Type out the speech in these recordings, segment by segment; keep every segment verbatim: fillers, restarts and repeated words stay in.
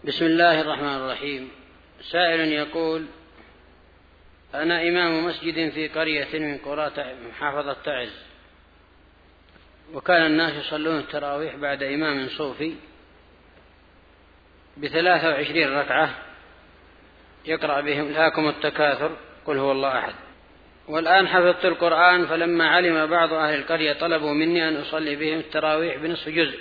بسم الله الرحمن الرحيم. سائل يقول: أنا إمام مسجد في قرية من قرى محافظة تعز، وكان الناس يصلون التراويح بعد إمام صوفي بثلاثة وعشرين ركعة يقرأ بهم ألهاكم التكاثر قل هو الله أحد. والآن حفظت القرآن، فلما علم بعض أهل القرية طلبوا مني أن أصلي بهم التراويح بنصف جزء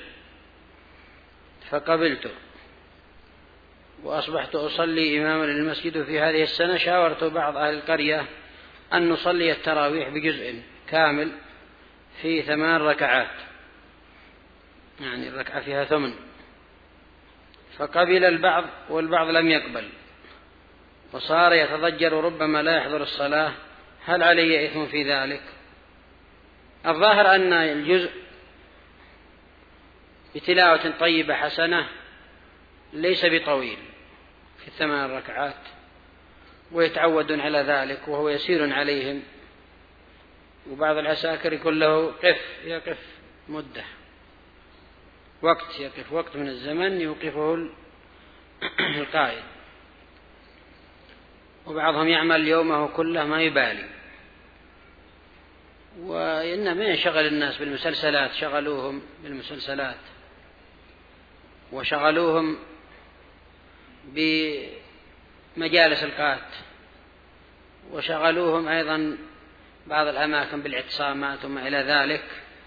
فقبلت، وأصبحت أصلي إماما للمسجد. في هذه السنة شاورت بعض أهل القرية أن نصلي التراويح بجزء كامل في ثمان ركعات، يعني الركعة فيها ثمن، فقبل البعض والبعض لم يقبل، وصار يتضجر ربما لا يحضر الصلاة. هل علي إثم في ذلك؟ الظاهر أن الجزء بتلاوة طيبة حسنة ليس بطويل في الثمان ركعات، ويتعودون على ذلك وهو يسير عليهم. وبعض العساكر يقول له قف، يقف مدة وقت، يقف وقت من الزمن يوقفه القائد، وبعضهم يعمل يومه كله ما يبالي. وإنما ينشغل الناس بالمسلسلات، شغلوهم بالمسلسلات وشغلوهم بمجالس القات، وشغلوهم أيضا بعض الأماكن بالاعتصامات وما إلى ذلك،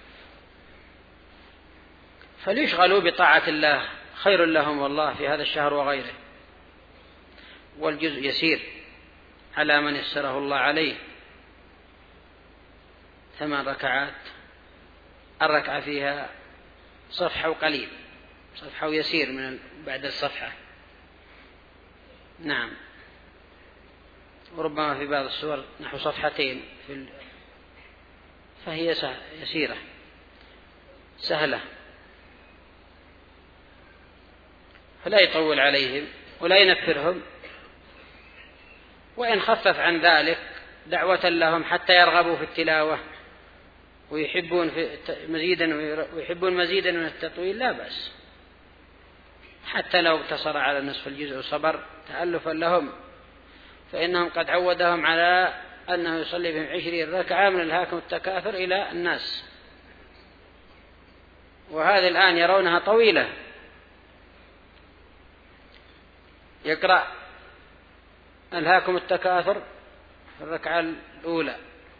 فليشغلوا بطاعة الله خير لهم والله في هذا الشهر وغيره. والجزء يسير على من يسره الله عليه، ثمان ركعات، الركعة فيها صفحة وقليل، صفحة ويسير من بعد الصفحة، نعم، وربما في بعض السور نحو صفحتين في ال... فهي يسيرة سهلة، فلا يطول عليهم ولا ينفرهم، وإن خفف عن ذلك دعوة لهم حتى يرغبوا في التلاوة ويحبون في مزيدا ويحبون مزيدا من التطويل لا بأس، حتى لو اقتصر على نصف الجزء وصبر تألفا لهم، فإنهم قد عودهم على أنه يصلي بهم عشرين ركعة من ألهاكم التكاثر إلى الناس، وهذه الآن يرونها طويلة. يقرأ ألهاكم التكاثر في الركعة الأولى،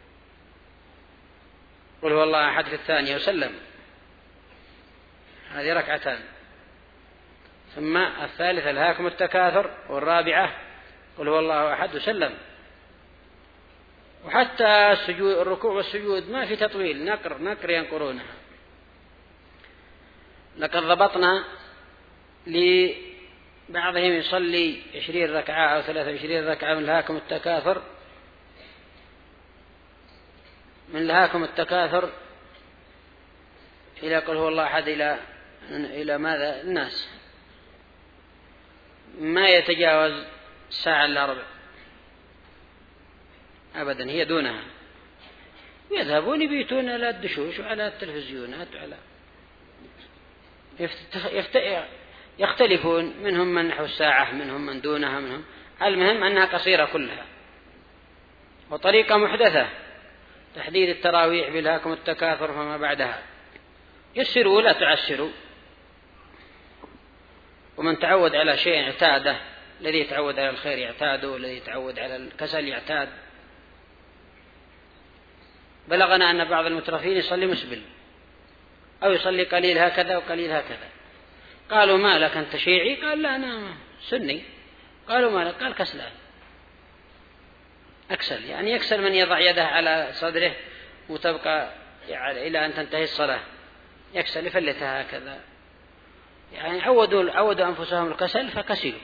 قل هو الله أحد في الثانية وسلم، هذه ركعتان، ثم الثالثة ألهاكم التكاثر، والرابعة قل هو الله أحد وسلم. وحتى السجود الركوع والسجود ما في تطويل، نقر نقر ينقرونها. لقد ضبطنا لبعضهم يصلي عشرين ركعة أو ثلاثة وعشرين ركعة من ألهاكم التكاثر من ألهاكم التكاثر إلى قل هو الله أحد إلى إلى ماذا الناس، ما يتجاوز ساعة إلا ربع أبدا، هي دونها. يذهبون يبيتون على الدشوش وعلى التلفزيونات وعلى يفت... يختلفون، منهم من نحو الساعة، منهم من دونها، منهم. المهم أنها قصيرة كلها، وطريقة محدثة تحديد التراويح بألهاكم التكاثر فما بعدها. يسروا لا تعسروا، ومن تعود على شيء اعتاده، الذي يتعود على الخير يعتاده، والذي يتعود على الكسل يعتاد. بلغنا أن بعض المترفين يصلي مسبل أو يصلي قليل هكذا وقليل هكذا. قالوا ما لك أنت شيعي؟ قال لا أنا سني. قالوا ما لك؟ قال كسلان، أكسل، يعني يكسل من يضع يده على صدره وتبقى إلى أن تنتهي الصلاة، يكسل يفلتها هكذا، يعني عودوا عودوا أنفسهم الكسل فكسلوا.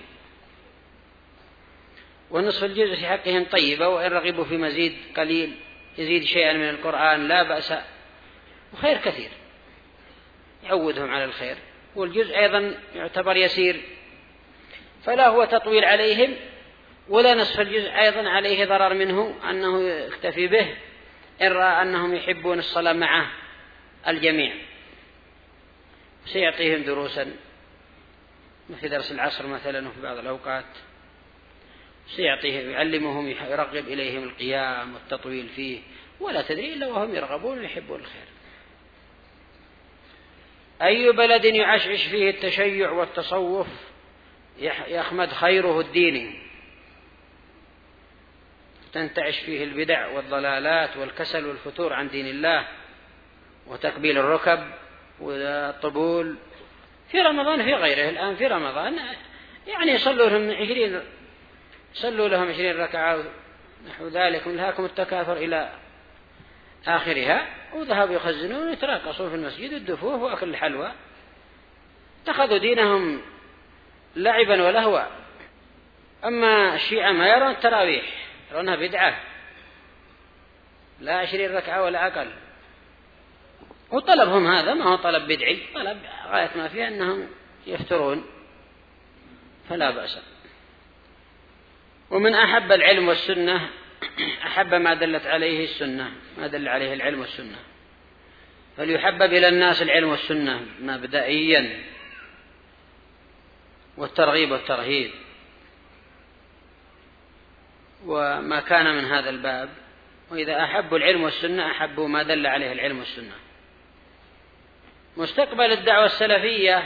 ونصف الجزء في حقهم طيبة، وإن رغبوا في مزيد قليل يزيد شيئا من القرآن لا بأس، وخير كثير يعودهم على الخير. والجزء أيضا يعتبر يسير، فلا هو تطويل عليهم ولا نصف الجزء أيضا عليه ضرر منه أنه يكتفي به إن رأى أنهم يحبون الصلاة مع الجميع، سيعطيهم دروسا في درس العصر مثلا وفي بعض الأوقات، سيعطيه يعلمهم يرغب إليهم القيام والتطويل فيه، ولا تدري إلا وهم يرغبون ويحبون الخير. أي بلد يعشعش فيه التشيع والتصوف يخمد خيره الديني، تنتعش فيه البدع والضلالات والكسل والفتور عن دين الله وتقبيل الركب والطبول في رمضان في غيره. الآن في رمضان يعني يصلوا لهم عشرين صلوا لهم عشرين ركعة نحو ذلك، ونلهاكم التكاثر إلى آخرها، وذهبوا يخزنون ويتراقصون في المسجد الدفوه وأكل الحلوى، اتخذوا دينهم لعبا ولهوا. أما الشيعة ما يرون التراويح، يرونها بدعة، لا عشرين ركعة ولا أقل. وطلبهم هذا ما هو طلب بدعي، طلب غاية ما فيه أنهم يفترون، فلا بأس. ومن أحب العلم والسنة أحب ما دلت عليه السنة، ما دل عليه العلم والسنة، فليحبب إلى الناس العلم والسنة مبدئيا، والترغيب والترهيب وما كان من هذا الباب. وإذا أحبوا العلم والسنة أحبوا ما دل عليه العلم والسنة. مستقبل الدعوة السلفية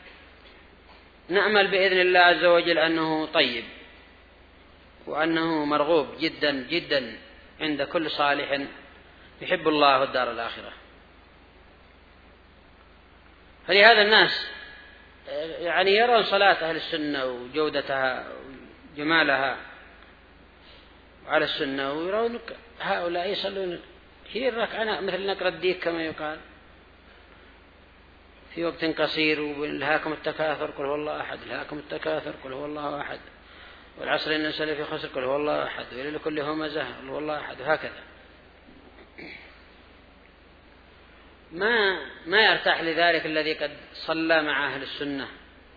نأمل بإذن الله عز وجل أنه طيب، وأنه مرغوب جدا جدا عند كل صالح يحب الله والدار الآخرة. فلهذا الناس يعني يرون صلاة أهل السنة وجودتها وجمالها على السنة، ويرون هؤلاء يصلون عشرين ركعة مثل نقر الديك كما يقال في وقت قصير، ولهاكم التكاثر قل هو الله أحد، لهاكم التكاثر قل هو الله أحد، والعصر إن الإنسان في خسر قل هو الله أحد، وإلى لكل همزة قل هو الله أحد، وهكذا. ما ما يرتاح لذلك الذي قد صلى مع أهل السنة.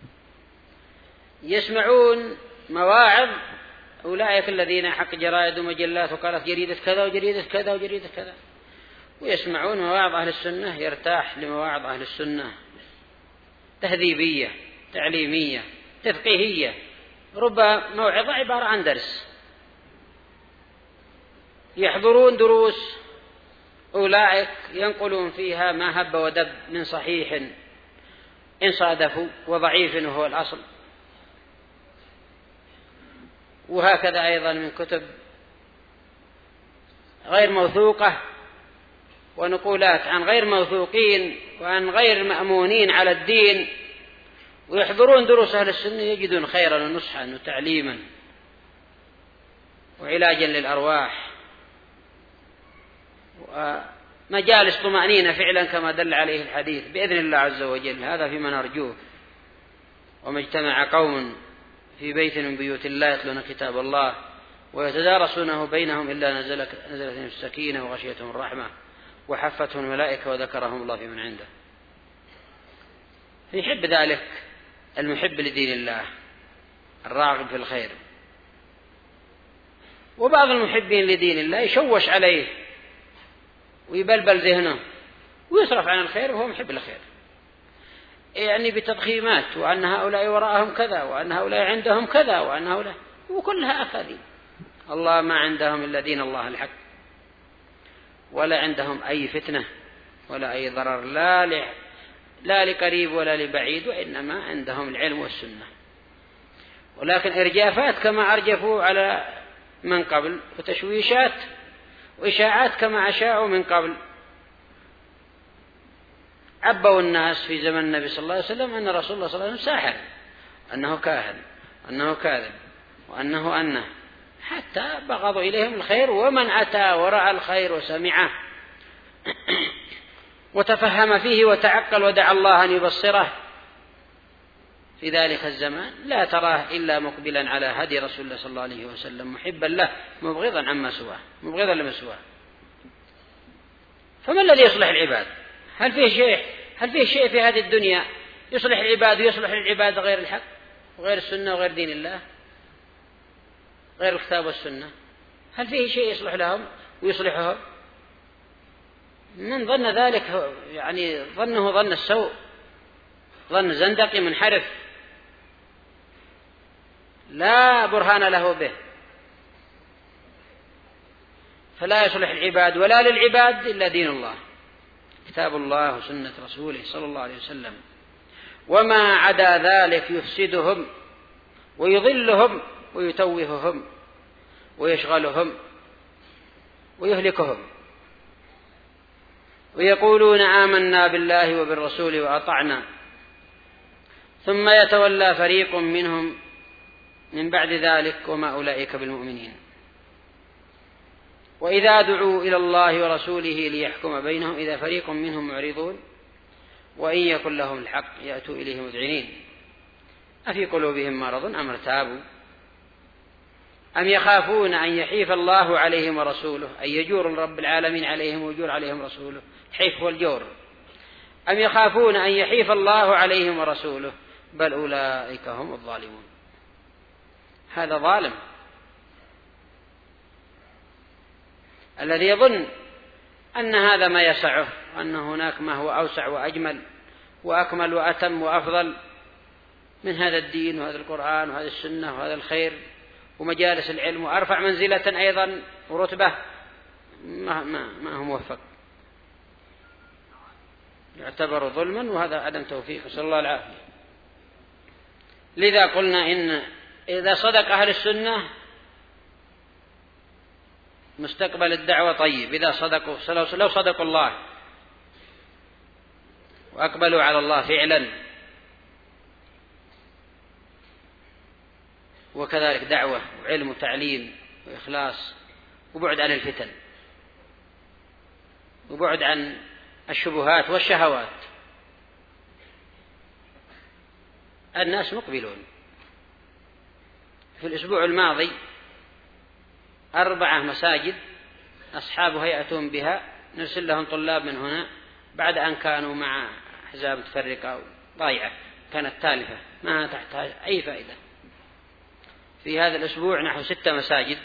يسمعون مواعظ أولئك الذين حق جرائد ومجلات وقالت جريدة كذا وجريدة كذا وجريدة كذا، ويسمعون مواعظ أهل السنة، يرتاح لمواعظ أهل السنة تهذيبية تعليمية تفقيهية، رب موعظة عبارة عن درس. يحضرون دروس أولئك ينقلون فيها ما هب ودب من صحيح إن صادفوا وضعيف وهو الأصل، وهكذا أيضا من كتب غير موثوقة ونقولات عن غير موثوقين وعن غير مأمونين على الدين، ويحضرون دروس أهل السنة يجدون خيرا ونصحا وتعليما وعلاجا للأرواح ومجالس طمأنينة فعلا كما دل عليه الحديث بإذن الله عز وجل. هذا فيما نرجوه. وما اجتمع قوم في بيت من بيوت الله يتلون كتاب الله ويتدارسونه بينهم إلا نزلت نزلت السكينة وغشيتهم الرحمة وحفتهم الملائكة وذكرهم الله في من عنده. فيحب ذلك المحب لدين الله الراغب في الخير. وبعض المحبين لدين الله يشوش عليه ويبلبل ذهنه ويصرف عن الخير وهو محب للخير، يعني بتضخيمات، وأن هؤلاء وراءهم كذا، وأن هؤلاء عندهم كذا، وأن هؤلاء، وكلها أكاذيب. الله ما عندهم إلا دين الله الحق، ولا عندهم أي فتنة ولا أي ضرر، لا ل... لا لقريب ولا لبعيد، وإنما عندهم العلم والسنة. ولكن إرجافات كما أرجفوا على من قبل، وتشويشات وإشاعات كما أشاعوا من قبل. عبوا الناس في زمن النبي صلى الله عليه وسلم أن رسول الله صلى الله عليه وسلم ساحر، أنه كاهن، أنه كاذب، وأنه أنه، حتى بغضوا إليهم الخير. ومن أتى ورأى الخير وسمعه وتفهم فيه وتعقل ودعا الله أن يبصره في ذلك الزمان لا تراه إلا مقبلا على هدي رسول الله صلى الله عليه وسلم، محبا له مبغضا عما سواه، مبغضا لما سواه. فما الذي يصلح العباد؟ هل فيه شيء هل فيه شيء في هذه الدنيا يصلح العباد ويصلح العباد غير الحق وغير السنة وغير دين الله، غير الكتاب والسنة؟ هل فيه شيء يصلح لهم ويصلحهم؟ من ظن ذلك يعني ظنه ظن السوء، ظن زندقي منحرف لا برهان له به، فلا يصلح العباد ولا للعباد إلا دين الله، كتاب الله وسنة رسوله صلى الله عليه وسلم. وما عدا ذلك يفسدهم ويضلهم ويتوههم ويشغلهم ويهلكهم. ويقولون آمنا بالله وبالرسول وأطعنا ثم يتولى فريق منهم من بعد ذلك وما أولئك بالمؤمنين. وإذا دعوا إلى الله ورسوله ليحكم بينهم إذا فريق منهم معرضون وإن يكن لهم الحق يأتوا إليه مذعنين أفي قلوبهم مرض أم ارتابوا أم يخافون أن يحيف الله عليهم ورسوله، أن يجور رب العالمين عليهم ويجور عليهم رسوله، حيف هو الجور. أم يخافون أن يحيف الله عليهم ورسوله بل أولئك هم الظالمون. هذا ظالم الذي يظن أن هذا ما يسعه، وأن هناك ما هو أوسع وأجمل وأكمل وأتم وأفضل من هذا الدين وهذا القرآن وهذا السنة وهذا الخير ومجالس العلم وأرفع منزلة أيضا ورتبة، ما, ما, ما هو موفق، يعتبر ظلما، وهذا عدم توفيق، صلى الله العافية. لذا قلنا إن إذا صدق أهل السنة مستقبل الدعوة طيب، إذا صدقوا لو صدقوا الله وأقبلوا على الله فعلا، وكذلك دعوة وعلم وتعليم وإخلاص وبعد عن الفتن وبعد عن الشبهات والشهوات، الناس مقبلون. في الأسبوع الماضي أربعة مساجد أصحابها يأتون بها، نرسل لهم طلاب من هنا بعد أن كانوا مع أحزاب متفرقة ضايعة كانت تالفة ما تحتاج أي فائدة. في هذا الأسبوع نحو ستة مساجد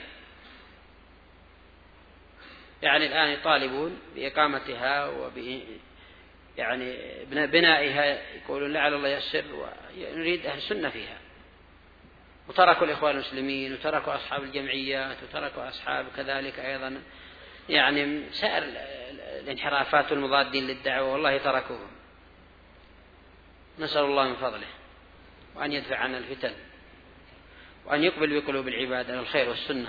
يعني الآن يطالبون بإقامتها وب يعني بنائها، يقولون لعل الله يسر، ونريد أهل السنة فيها. وتركوا الإخوان المسلمين وتركوا أصحاب الجمعيات وتركوا أصحاب كذلك أيضا يعني سائر الانحرافات والمضادين للدعوة، والله تركوهم. نسأل الله من فضله وأن يدفع عنا الفتن وأن يقبل بقلوب العباد على الخير والسنة.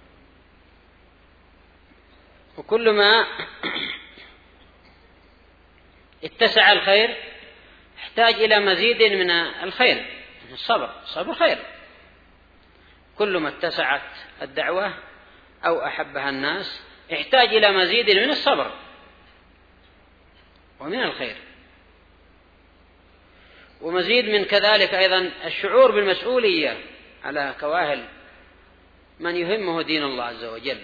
وكل ما اتسع الخير احتاج إلى مزيد من الخير، الصبر، الصبر خير. كل ما اتسعت الدعوة أو أحبها الناس احتاج إلى مزيد من الصبر ومن الخير، ومزيد من كذلك أيضا الشعور بالمسؤولية على كواهل من يهمه دين الله عز وجل،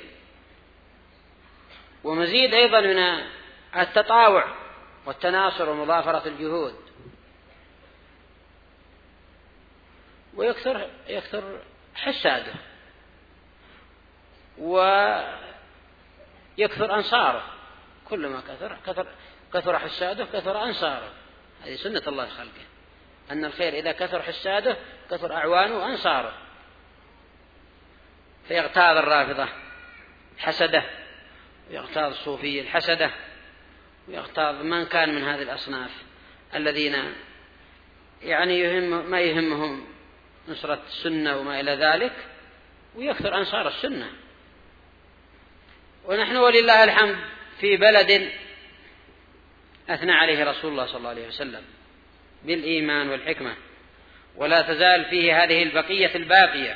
ومزيد أيضا من التطاوع والتناصر ومضافرة الجهود. ويكثر يكثر حساده ويكثر أنصاره، كلما كثر كثر كثر حساده كثر أنصاره. هذه سنة الله في خلقه، أن الخير إذا كثر حساده كثر أعوانه وأنصاره. فيغتاظ الرافضة حسده، ويغتاظ الصوفية الحسده، ويغتاظ من كان من هذه الأصناف الذين يعني يهم ما يهمهم نصرة السنة وما إلى ذلك، ويكثر أنصار السنة. ونحن ولله الحمد في بلد أثنى عليه رسول الله صلى الله عليه وسلم بالإيمان والحكمة، ولا تزال فيه هذه البقية الباقية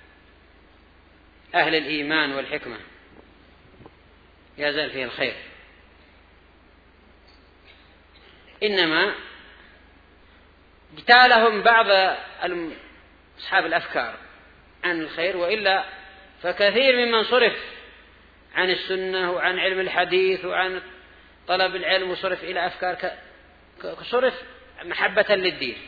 أهل الإيمان والحكمة، يزال فيه الخير. إنما اجتالهم بعض أصحاب الأفكار عن الخير، وإلا فكثير ممن صرف عن السنة وعن علم الحديث وعن طلب العلم وصرف إلى أفكار صرف محبة للدين،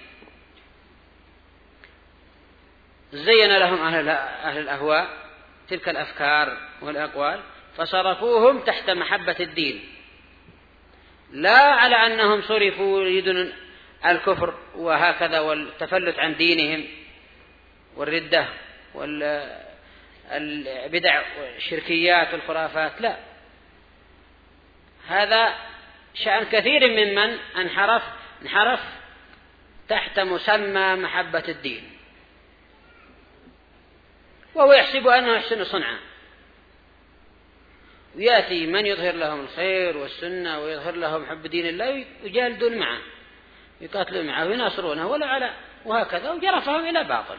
زين لهم أهل الأهواء تلك الأفكار والأقوال فصرفوهم تحت محبة الدين، لا على أنهم صرفوا يريدون الكفر وهكذا والتفلت عن دينهم والردة والبدع والشركيات والخرافات، لا، هذا شأن كثير ممن انحرف انحرف تحت مسمى محبة الدين، وهو يحسب أنه يحسن صنعا، ويأتي من يظهر لهم الخير والسنة ويظهر لهم حب دين الله يجالدون معه، يقاتلون معه ويناصرونه ولا على، وهكذا، وجرفهم إلى باطل.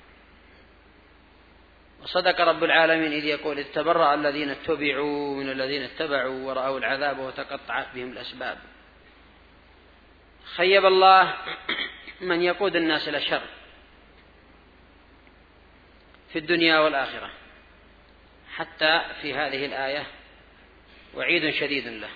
وصدق رب العالمين إذ يقول: إذ تبرأ الذين اتبعوا من الذين اتبعوا ورأوا العذاب وتقطعت بهم الأسباب. خيب الله من يقود الناس إلى الشر في الدنيا والآخرة، حتى في هذه الآية وعيد شديد له.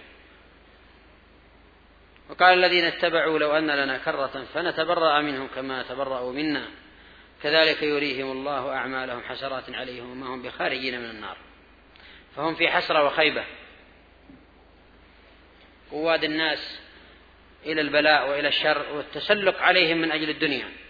وقال الذين اتبعوا: لو أن لنا كرة فنتبرأ منهم كما تبرأوا منا كذلك يريهم الله أعمالهم حسرات عليهم وما هم بخارجين من النار. فهم في حسرة وخيبة، قواد الناس إلى البلاء وإلى الشر والتسلق عليهم من أجل الدنيا.